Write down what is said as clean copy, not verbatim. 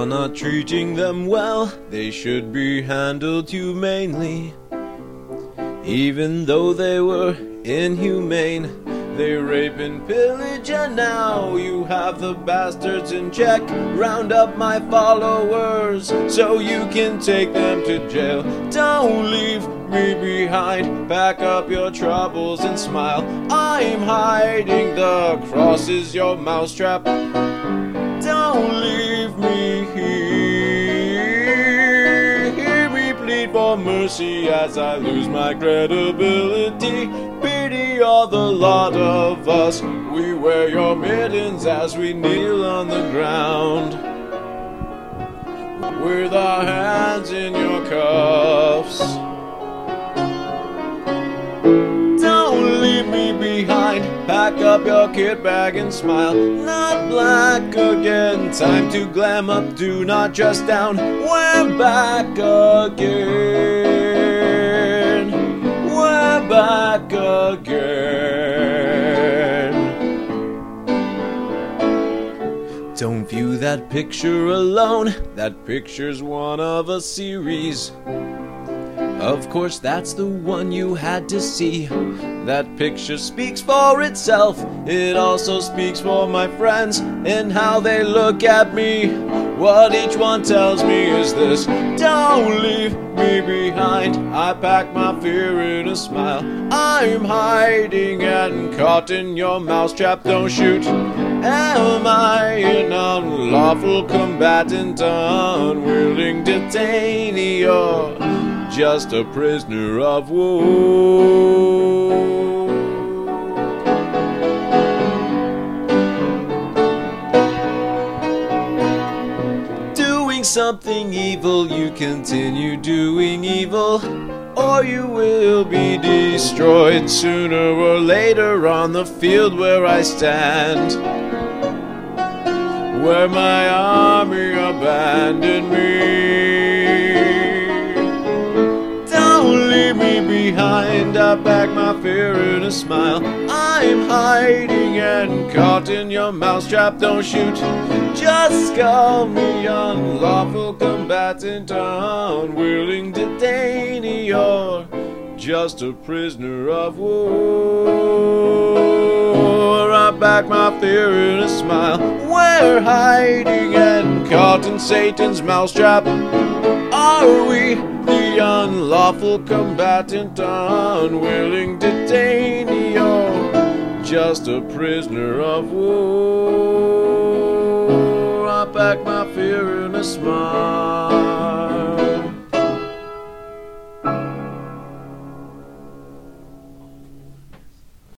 not treating them well. They should be handled humanely. Even though they were inhumane, they rape and pillage, and now you have the bastards in check. Round up my followers so you can take them to jail. Don't leave me behind, pack up your troubles and smile. I'm hiding, the cross is your mousetrap. Don't leave me here. Hear me plead for mercy as I lose my credibility. Pity all the lot of us. We wear your mittens as we kneel on the ground, with our hands in your cuffs. Don't leave me behind, pack up your kit bag and smile. Not black again, time to glam up, do not dress down. We're back again, we're back again. Don't view that picture alone, that picture's one of a series. Of course that's the one you had to see. That picture speaks for itself. It also speaks for my friends and how they look at me. What each one tells me is this: don't leave me behind. I pack my fear in a smile. I'm hiding and caught in your mousetrap. Don't shoot. Am I an unlawful combatant, unwilling detainee, or just a prisoner of war? Doing something evil, you continue doing evil, or you will be destroyed sooner or later on the field where I stand, where my army abandoned me. Don't leave me behind, I pack my fear in a smile. I'm hiding and caught in your mousetrap. Don't shoot, just call me unlawful combatant, unwilling detainee, or just a prisoner of war. I pack my fear in a smile. We're hiding and caught in Satan's mousetrap. Are we the unlawful combatant, unwilling detainee, or just a prisoner of war? I pack my fear in a smile.